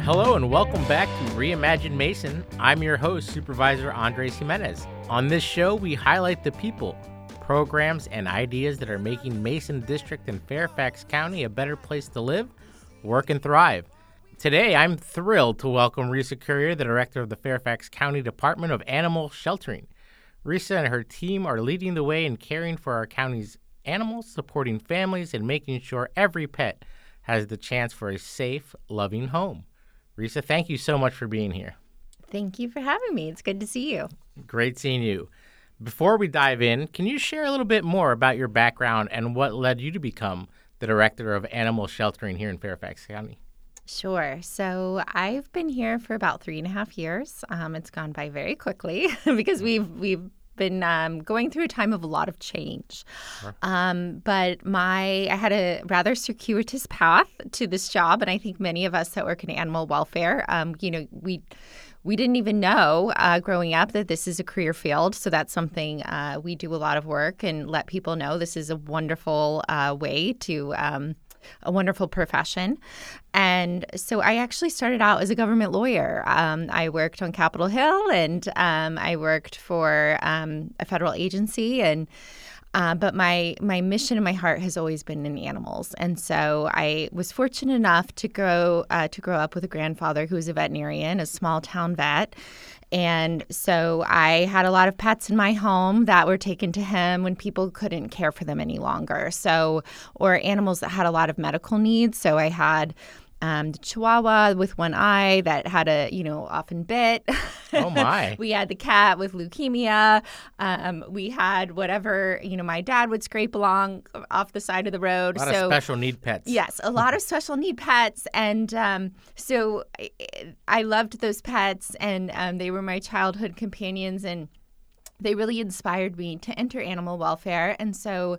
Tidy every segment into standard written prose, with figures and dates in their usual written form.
Hello and welcome back to Reimagine Mason. I'm your host, Supervisor Andres Jimenez. On this show, we highlight the people, programs, and ideas that are making Mason District and Fairfax County a better place to live, work, and thrive. Today, I'm thrilled to welcome Risa Currier, the Director of the Fairfax County Department of Animal Sheltering. Risa and her team are leading the way in caring for our county's animals, supporting families, and making sure every pet has the chance for a safe, loving home. Risa, thank you so much for being here. Thank you for having me. It's good to see you. Great seeing you. Before we dive in, can you share a little bit more about your background and what led you to become the Director of Animal Sheltering here in Fairfax County? Sure. So I've been here for about 3.5 years. It's gone by very quickly because we've been going through a time of a lot of change. Sure. But I had a rather circuitous path to this job, and I think many of us that work in animal welfare, we didn't even know growing up that this is a career field. So that's something we do a lot of work and let people know this is a wonderful way to a wonderful profession. And so I actually started out as a government lawyer. I worked on Capitol Hill, and I worked for a federal agency. But my mission and my heart has always been in animals. And so I was fortunate enough to grow up with a grandfather who was a veterinarian, a small town vet. And so I had a lot of pets in my home that were taken to him when people couldn't care for them any longer. Or animals that had a lot of medical needs. So I had the Chihuahua with one eye that had often bit. Oh, my. We had the cat with leukemia. We had whatever, my dad would scrape along off the side of the road. A lot of special need pets. Yes, a lot of special need pets. And so I loved those pets, and they were my childhood companions, and they really inspired me to enter animal welfare. And so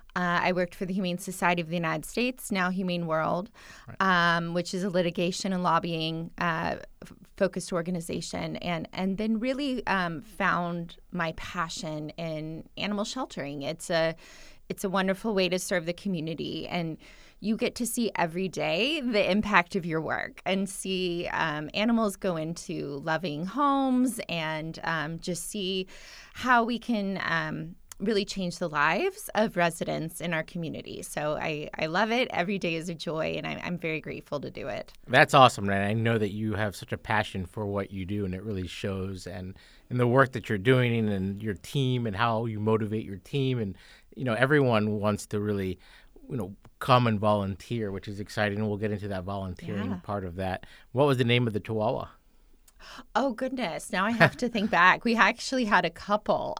I worked for the Humane Society of the United States, now Humane World, right. Which is a litigation and lobbying focused organization, and then really found my passion in animal sheltering. It's a wonderful way to serve the community, and you get to see every day the impact of your work and see animals go into loving homes and just see how we can really change the lives of residents in our community. So I love it. Every day is a joy, and I'm very grateful to do it. That's awesome. And I know that you have such a passion for what you do, and it really shows and in the work that you're doing and your team and how you motivate your team. And, everyone wants to really, come and volunteer, which is exciting. And we'll get into that volunteering part of that. What was the name of the Chihuahua? Oh, goodness. Now I have to think back. We actually had a couple.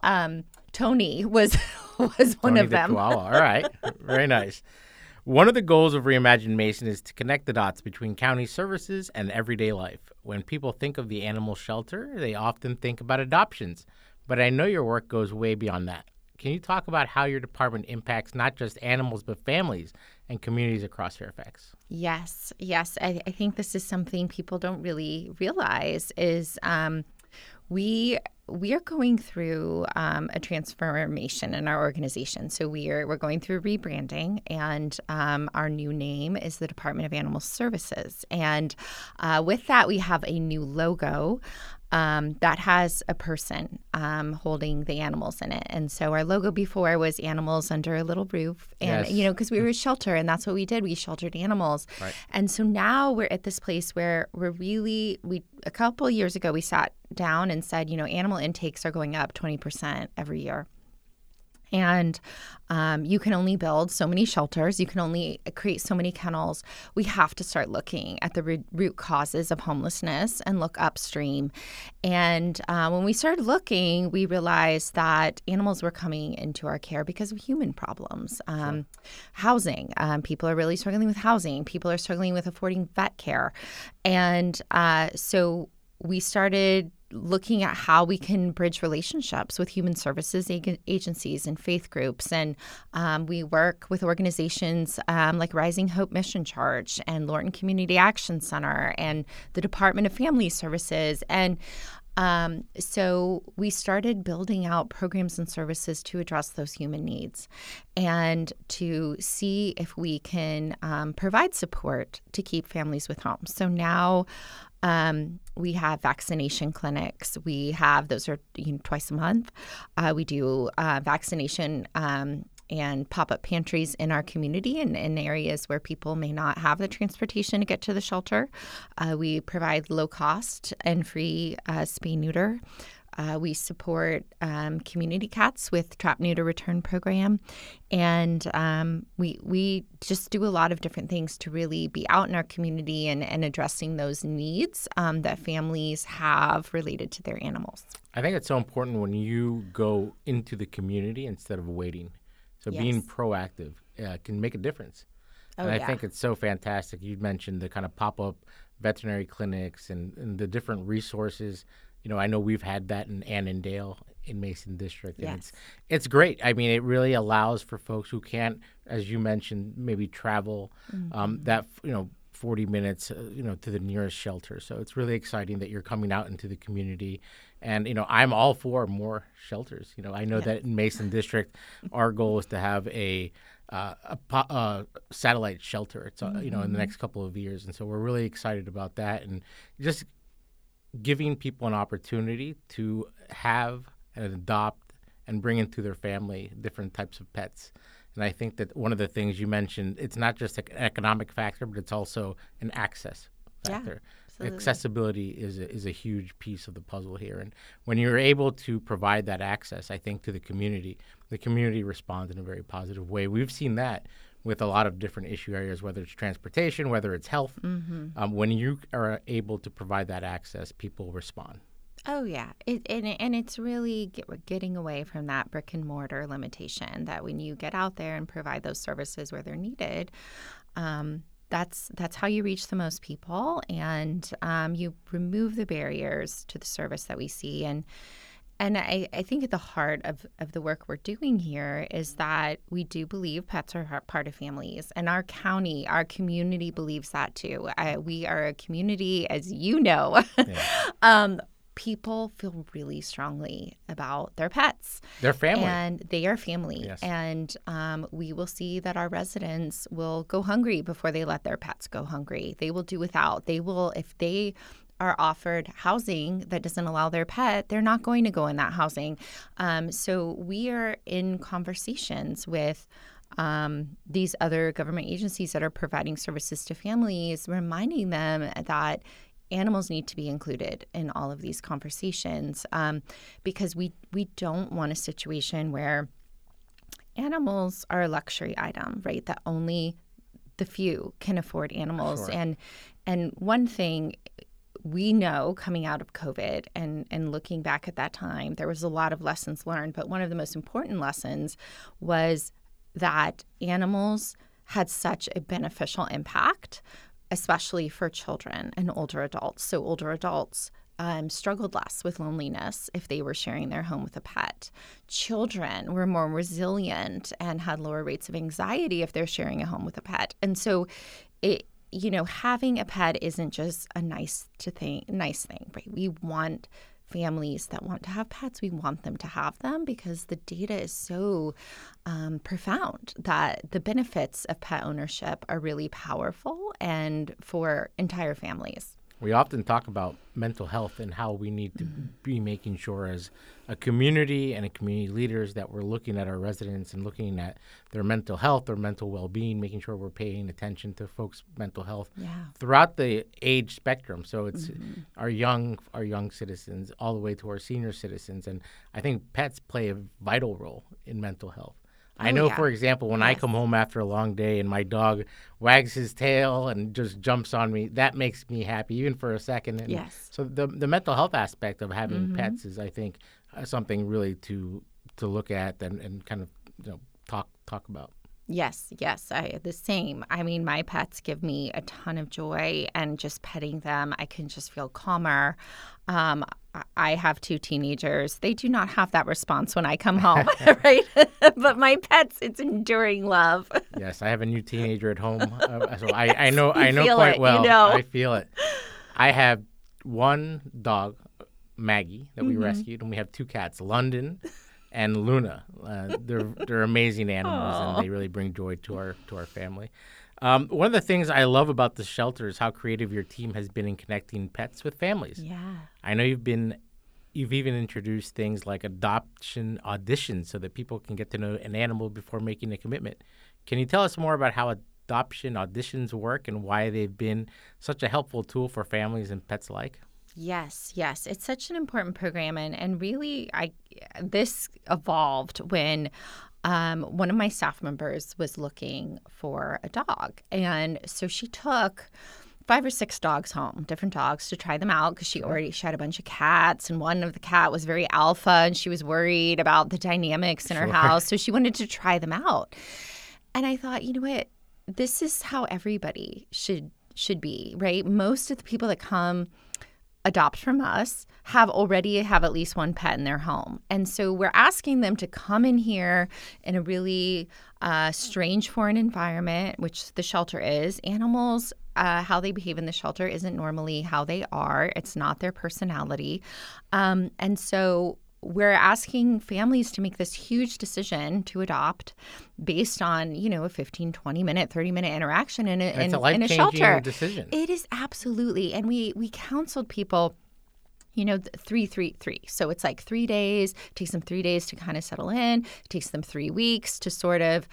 Tony was one of them. Chihuahua. All right. Very nice. One of the goals of Reimagine Mason is to connect the dots between county services and everyday life. When people think of the animal shelter, they often think about adoptions. But I know your work goes way beyond that. Can you talk about how your department impacts not just animals, but families and communities across Fairfax? Yes. I think this is something people don't really realize is we are going through a transformation in our organization. So we're going through rebranding, and our new name is the Department of Animal Services. And with that, we have a new logo that has a person holding the animals in it. And so our logo before was animals under a little roof. And, because we were a shelter, and that's what we did. We sheltered animals. Right. And so now we're at this place where a couple of years ago, we sat down and said, animal intakes are going up 20% every year. And you can only build so many shelters. You can only create so many kennels. We have to start looking at the root causes of homelessness and look upstream. And when we started looking, we realized that animals were coming into our care because of human problems. Sure. Housing. People are really struggling with housing. People are struggling with affording vet care. And so we started looking at how we can bridge relationships with human services agencies and faith groups. And we work with organizations like Rising Hope Mission Church and Lorton Community Action Center and the Department of Family Services. And So we started building out programs and services to address those human needs and to see if we can provide support to keep families with homes. So now we have vaccination clinics. We have those are twice a month. We do vaccination and pop-up pantries in our community and in areas where people may not have the transportation to get to the shelter. We provide low-cost and free spay-neuter. We support community cats with trap neuter return program, and we just do a lot of different things to really be out in our community and addressing those needs that families have related to their animals. I think it's so important when you go into the community instead of waiting. So being proactive can make a difference. And I think it's so fantastic. You mentioned the kind of pop-up veterinary clinics and the different resources. I know we've had that in Annandale in Mason District. And it's great. I mean, it really allows for folks who can't, as you mentioned, maybe travel that 40 minutes, to the nearest shelter. So it's really exciting that you're coming out into the community. And, I'm all for more shelters. I know that in Mason District, our goal is to have a satellite shelter. It's, in the next couple of years. And so we're really excited about that. And just giving people an opportunity to have and adopt and bring into their family different types of pets. And I think that one of the things you mentioned, it's not just an economic factor, but it's also an access factor. Yeah, accessibility is a huge piece of the puzzle here. And when you're able to provide that access, I think, to the community responds in a very positive way. We've seen that with a lot of different issue areas, whether it's transportation, whether it's health. When you are able to provide that access, people respond. Oh, yeah. And it's really getting away from that brick and mortar limitation that when you get out there and provide those services where they're needed, that's how you reach the most people, and you remove the barriers to the service that we see. And I think at the heart of the work we're doing here is that we do believe pets are part of families. And our county, our community believes that too. We are a community, as you know. Yeah. People feel really strongly about their pets. They're family. And they are family. Yes. And we will see that our residents will go hungry before they let their pets go hungry. They will do without. They will, if they are offered housing that doesn't allow their pet, they're not going to go in that housing. So we are in conversations with these other government agencies that are providing services to families, reminding them that animals need to be included in all of these conversations, because we don't want a situation where animals are a luxury item, right? That only the few can afford animals. Sure. And one thing we know coming out of COVID and looking back at that time, there was a lot of lessons learned, but one of the most important lessons was that animals had such a beneficial impact, especially for children and older adults. So older adults struggled less with loneliness if they were sharing their home with a pet. Children were more resilient and had lower rates of anxiety if they're sharing a home with a pet. And so having a pet isn't just a nice thing, right? We want families that want to have pets, we want them to have them because the data is so profound that the benefits of pet ownership are really powerful and for entire families. We often talk about mental health and how we need to be making sure as a community and a community leaders that we're looking at our residents and looking at their mental health, their mental well-being, making sure we're paying attention to folks' mental health throughout the age spectrum. So it's our young citizens all the way to our senior citizens. And I think pets play a vital role in mental health. I know, for example, when I come home after a long day and my dog wags his tail and just jumps on me, that makes me happy, even for a second. And so the mental health aspect of having pets is, I think, something really to look at and kind of talk about. Yes, the same. I mean, my pets give me a ton of joy, and just petting them, I can just feel calmer. I have 2 teenagers. They do not have that response when I come home, right? But my pets, it's enduring love. Yes, I have a new teenager at home, so I know quite it, well. You know. I feel it. I have one dog, Maggie that we rescued, and we have 2 cats, London and Luna. They're amazing animals, and they really bring joy to our family. One of the things I love about the shelter is how creative your team has been in connecting pets with families. Yeah. I know you've even introduced things like adoption auditions so that people can get to know an animal before making a commitment. Can you tell us more about how adoption auditions work and why they've been such a helpful tool for families and pets alike? Yes. It's such an important program. And really, this evolved when one of my staff members was looking for a dog. And so she took 5 or 6 dogs home, different dogs, to try them out because she had a bunch of cats. And one of the cat was very alpha, and she was worried about the dynamics in her house. So she wanted to try them out. And I thought, you know what? This is how everybody should be, right? Most of the people that come adopt from us already have at least one pet in their home. And so we're asking them to come in here in a really strange foreign environment, which the shelter is. Animals, how they behave in the shelter isn't normally how they are. It's not their personality. And so we're asking families to make this huge decision to adopt based on, a 15, 20-minute, 30-minute interaction in a shelter. Decision. It is absolutely. And we counseled people, 3, 3, 3. So it's like 3 days. It takes them 3 days to kind of settle in. It takes them 3 weeks to sort of,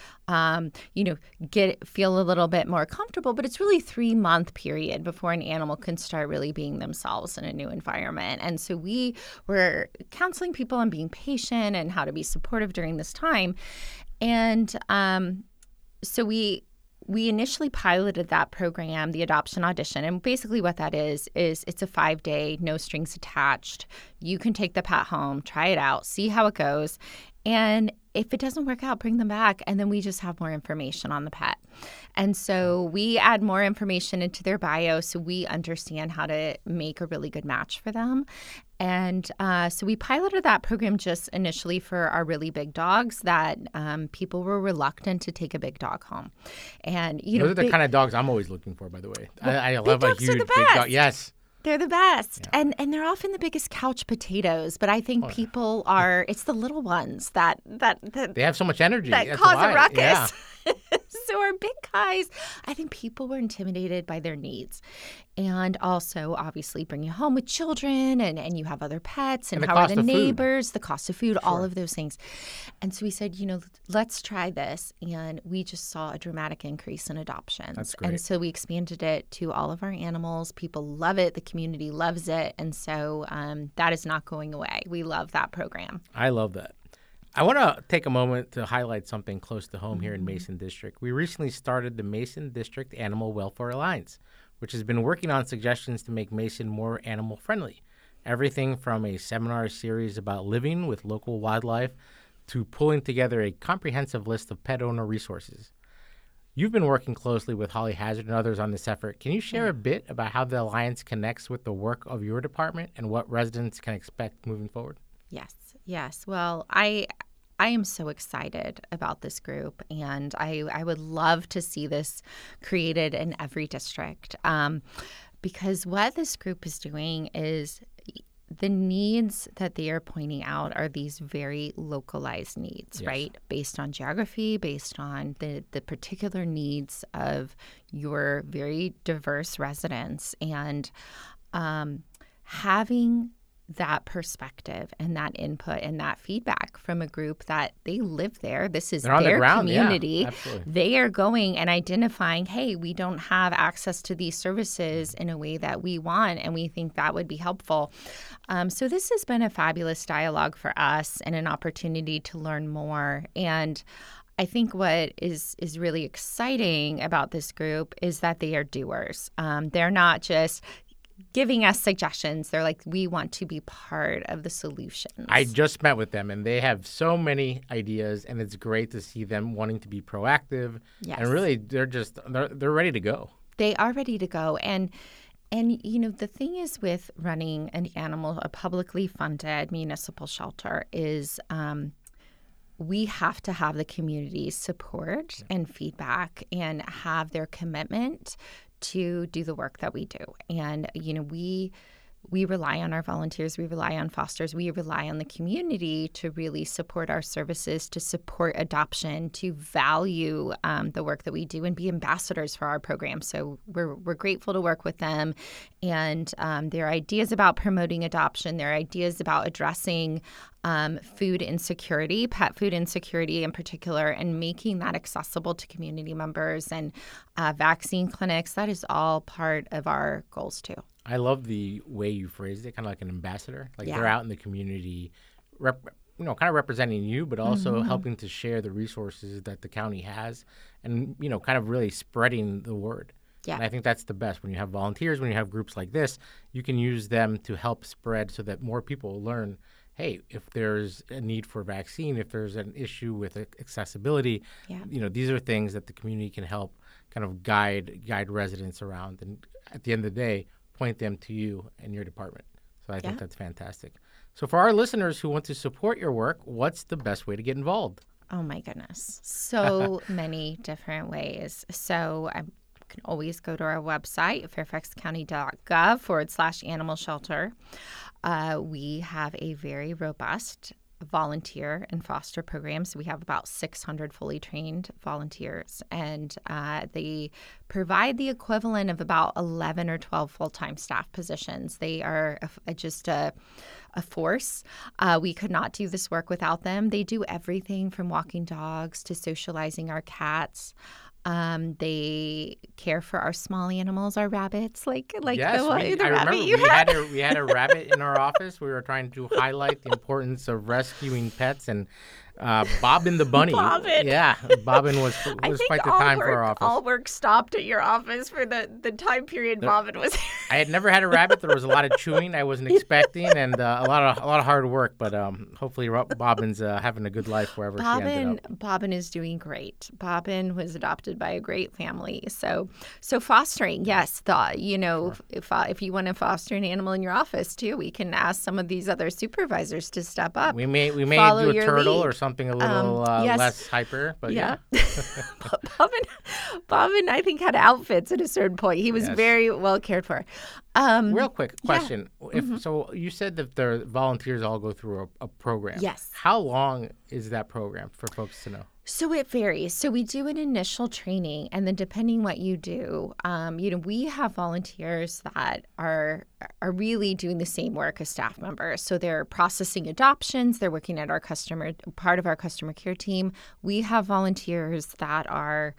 feel a little bit more comfortable. But it's really a 3-month period before an animal can start really being themselves in a new environment. And so we were counseling people on being patient and how to be supportive during this time. And so we initially piloted that program, the adoption audition, and basically what that is it's a 5-day, no strings attached. You can take the pet home, try it out, see how it goes, and if it doesn't work out, bring them back, and then we just have more information on the pet. And so we add more information into their bio so we understand how to make a really good match for them. And so we piloted that program just initially for our really big dogs that people were reluctant to take a big dog home. And those are the kind of dogs I'm always looking for, by the way. I love a huge big dog. Yes. They're the best. Yeah. And they're often the biggest couch potatoes. But I think people are, it's the little ones that they have so much energy. That cause a ruckus. Yeah. So our big guys, I think people were intimidated by their needs. And also, obviously, bring you home with children and you have other pets and how are the neighbors, the cost of food, all of those things. And so we said, let's try this. And we just saw a dramatic increase in adoptions. That's great. And so we expanded it to all of our animals. People love it. The community loves it. And so that is not going away. We love that program. I love that. I want to take a moment to highlight something close to home here in Mason District. We recently started the Mason District Animal Welfare Alliance, which has been working on suggestions to make Mason more animal friendly. Everything from a seminar series about living with local wildlife to pulling together a comprehensive list of pet owner resources. You've been working closely with Holly Hazard and others on this effort. Can you share a bit about how the Alliance connects with the work of your department and what residents can expect moving forward? Yes. Well, I am so excited about this group, and I would love to see this created in every district because what this group is doing is the needs that they are pointing out are these very localized needs, right? Based on geography, based on the particular needs of your very diverse residents, and having that perspective and that input and that feedback from a group that they live there. This is their community. Yeah, they are going and identifying, hey, we don't have access to these services in a way that we want, and we think that would be helpful. So this has been a fabulous dialogue for us and an opportunity to learn more. And I think what is really exciting about this group is that they are doers. They're not just giving us suggestions. They're like, we want to be part of the solutions. I just met with them, and they have so many ideas, and it's great to see them wanting to be proactive. Yes. And really, they're ready to go. They are ready to go. And the thing is with running a publicly funded municipal shelter is we have to have the community's support and feedback and have their commitment to do the work that we do. And, we rely on our volunteers, we rely on fosters, we rely on the community to really support our services, to support adoption, to value the work that we do and be ambassadors for our program. So we're grateful to work with them, and their ideas about promoting adoption, their ideas about addressing food insecurity, pet food insecurity in particular, and making that accessible to community members and vaccine clinics. That is all part of our goals too. I love the way you phrased it, kind of like an ambassador. Like they're out in the community, kind of representing you, but also helping to share the resources that the county has and, kind of really spreading the word. Yeah. And I think that's the best. When you have volunteers, when you have groups like this, you can use them to help spread so that more people learn, hey, if there's a need for a vaccine, if there's an issue with accessibility, these are things that the community can help kind of guide residents around. And at the end of the day, point them to you and your department. So I think that's fantastic. So for our listeners who want to support your work, what's the best way to get involved? Oh, my goodness. So many different ways. So I can always go to our website, fairfaxcounty.gov/animal shelter. We have a very robust volunteer and foster program. So we have about 600 fully trained volunteers, and they provide the equivalent of about 11 or 12 full-time staff positions. They are just a force. We could not do this work without them. They do everything from walking dogs to socializing our cats. They care for our small animals, our rabbits, like yes, the I rabbit remember you we had a rabbit in our office. We were trying to highlight the importance of rescuing pets, and Bobbin the bunny. Bobbin. Yeah, Bobbin was quite the time for our office. All work stopped at your office for the time period Bobbin was here. I had never had a rabbit. There was a lot of chewing I wasn't expecting, and a lot of hard work. But hopefully Bobbin's having a good life wherever she ended up. Bobbin is doing great. Bobbin was adopted by a great family. So fostering, yes. Sure. If you want to foster an animal in your office too, we can ask some of these other supervisors to step up. We may do a turtle or something a little less hyper, but yeah. Bobbin, I think, had outfits at a certain point. He was very well cared for. Real quick question. So you said that the volunteers all go through a program. Yes. How long is that program for folks to know? So it varies. So we do an initial training, and then depending what you do, we have volunteers that are really doing the same work as staff members. So they're processing adoptions. They're working at part of our customer care team. We have volunteers that are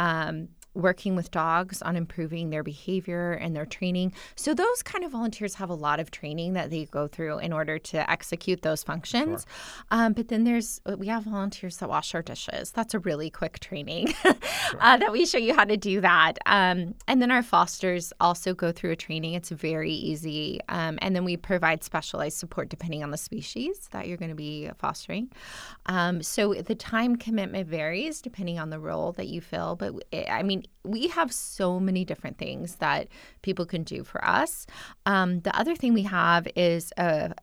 working with dogs on improving their behavior and their training. So those kind of volunteers have a lot of training that they go through in order to execute those functions. Sure. But then we have volunteers that wash our dishes. That's a really quick training that we show you how to do that. And then our fosters also go through a training. It's very easy. And then we provide specialized support depending on the species that you're going to be fostering. So the time commitment varies depending on the role that you fill. But we have so many different things that people can do for us. The other thing we have is a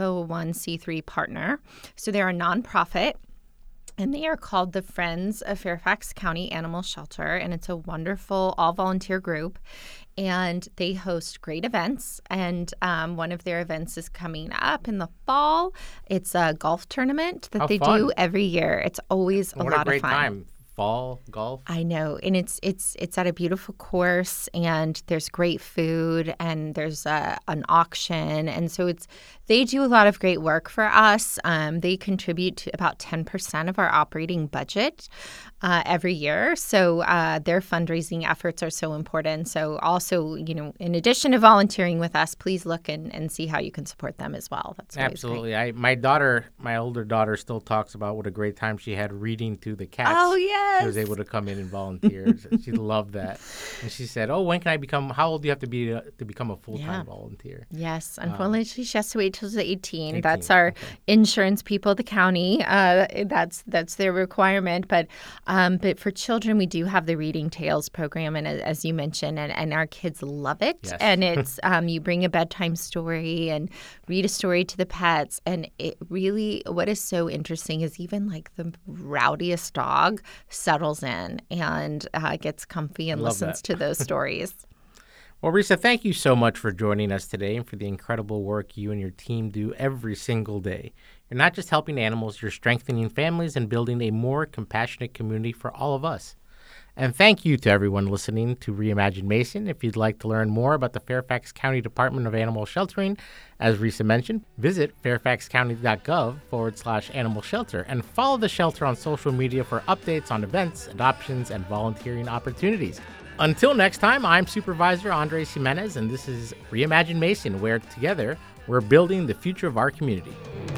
501c3 partner. So they're a nonprofit, and they are called the Friends of Fairfax County Animal Shelter, and it's a wonderful all-volunteer group, and they host great events, and one of their events is coming up in the fall. It's a golf tournament that they do every year. It's always a lot of fun. What a great time. Fall golf. I know, and it's at a beautiful course, and there's great food, and there's an auction, and so they do a lot of great work for us. They contribute to about 10% of our operating budget every year, so their fundraising efforts are so important. So also, in addition to volunteering with us, please look and see how you can support them as well. That's absolutely great. My older daughter, still talks about what a great time she had reading to the cats. Oh yeah. She was able to come in and volunteer. She loved that. And she said, when can I how old do you have to be to become a full-time volunteer? Yes. Unfortunately, she has to wait till she's 18. That's our insurance people, the county. That's their requirement. But for children, we do have the Reading Tales program, and as you mentioned, and our kids love it. Yes. And it's you bring a bedtime story and read a story to the pets. And it really, what is so interesting is even like the rowdiest dog settles in and gets comfy and listens to those stories. Well, Risa, thank you so much for joining us today and for the incredible work you and your team do every single day. You're not just helping animals, you're strengthening families and building a more compassionate community for all of us. And thank you to everyone listening to Reimagine Mason. If you'd like to learn more about the Fairfax County Department of Animal Sheltering, as Risa mentioned, visit fairfaxcounty.gov/animal shelter and follow the shelter on social media for updates on events, adoptions, and volunteering opportunities. Until next time, I'm Supervisor Andres Jimenez, and this is Reimagine Mason, where together we're building the future of our community.